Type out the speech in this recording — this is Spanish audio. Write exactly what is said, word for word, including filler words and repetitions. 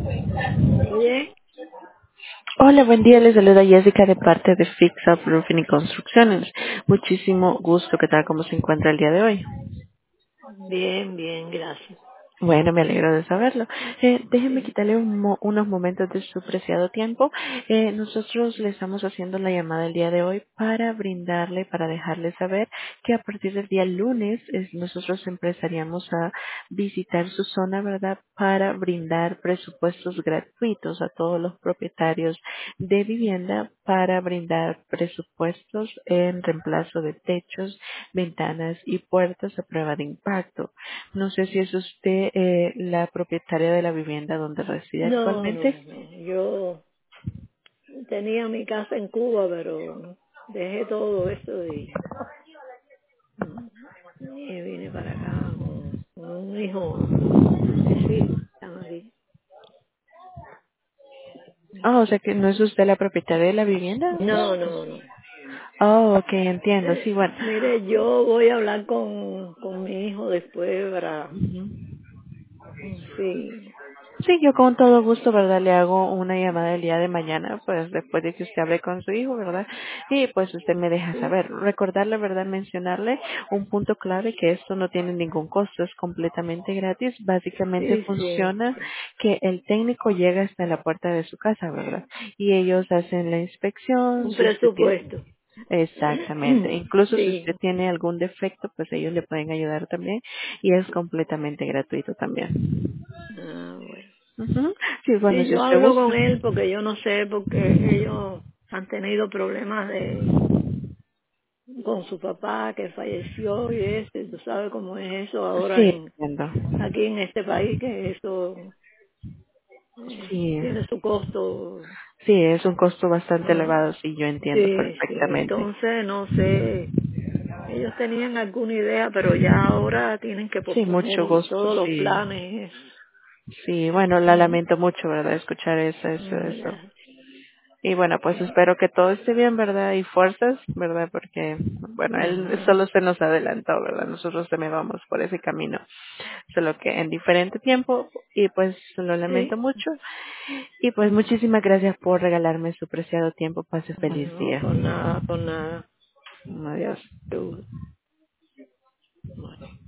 Oye, Hola, buen día. Les saluda Jessica de parte de Fix Up Roofing y Construcciones. Muchísimo gusto. ¿Qué tal? ¿Cómo se encuentra el día de hoy? bien, bien, gracias. Bueno, me alegro de saberlo. Eh, déjenme Sí. quitarle un mo- unos momentos de su preciado tiempo. Eh, nosotros le estamos haciendo la llamada el día de hoy para brindarle, para dejarle saber que a partir del día lunes es- nosotros empezaríamos a visitar su zona, ¿verdad? Para brindar presupuestos gratuitos a todos los propietarios de vivienda para brindar presupuestos en reemplazo de techos, ventanas y puertas a prueba de impacto. No sé si es usted eh, la propietaria de la vivienda donde reside No, no, actualmente. no. Yo tenía mi casa en Cuba, pero dejé todo eso y, y vine para acá con, con un hijo y mis hijas están aquí. Ah, o sea que no es usted la propietaria de la vivienda. No, no, no. Oh, ok, entiendo. Sí, bueno. Mire, yo voy a hablar con, con mi hijo después para, Ujú. sí, Sí, yo con todo gusto, ¿verdad? Le hago una llamada el día de mañana, pues después de que usted hable con su hijo, ¿verdad? Y pues usted me deja saber. Recordarle, ¿verdad? Mencionarle un punto clave que esto no tiene ningún costo, es completamente gratis. Básicamente sí, sí, funciona sí. que el técnico llega hasta la puerta de su casa, ¿verdad? Y ellos hacen la inspección, Un si usted tiene... presupuesto. Exactamente. Incluso si Sí. usted tiene algún defecto, pues ellos le pueden ayudar también y es completamente gratuito también. Ah, bueno. Ujú. Sí, bueno, Sí, si yo usted hablo gusta. con él porque yo no sé, porque ellos han tenido problemas de con su papá que falleció y este, tú sabes cómo es eso ahora Sí, en entiendo. aquí en este país, que eso eh, Sí, tiene su costo. sí, es un costo bastante Mm, elevado, sí, yo entiendo sí, sí, perfectamente. entonces no sé, ellos tenían alguna idea, pero ya ahora tienen que Sí, mucho posponer gusto, todos los sí. planes. Sí, bueno, la Mm, lamento mucho, ¿verdad? Escuchar eso, eso, mm, eso. gracias. Y bueno, pues espero que todo esté bien, ¿verdad? Y fuerzas, ¿verdad? Porque, bueno, él Ajá. solo se nos adelantó, ¿verdad? Nosotros también vamos por ese camino. Solo que en diferente tiempo, y pues lo lamento Sí, mucho. Y pues muchísimas gracias por regalarme su preciado tiempo. Pase feliz no, día. por nada, por nada. Adiós. Seguro. Bueno.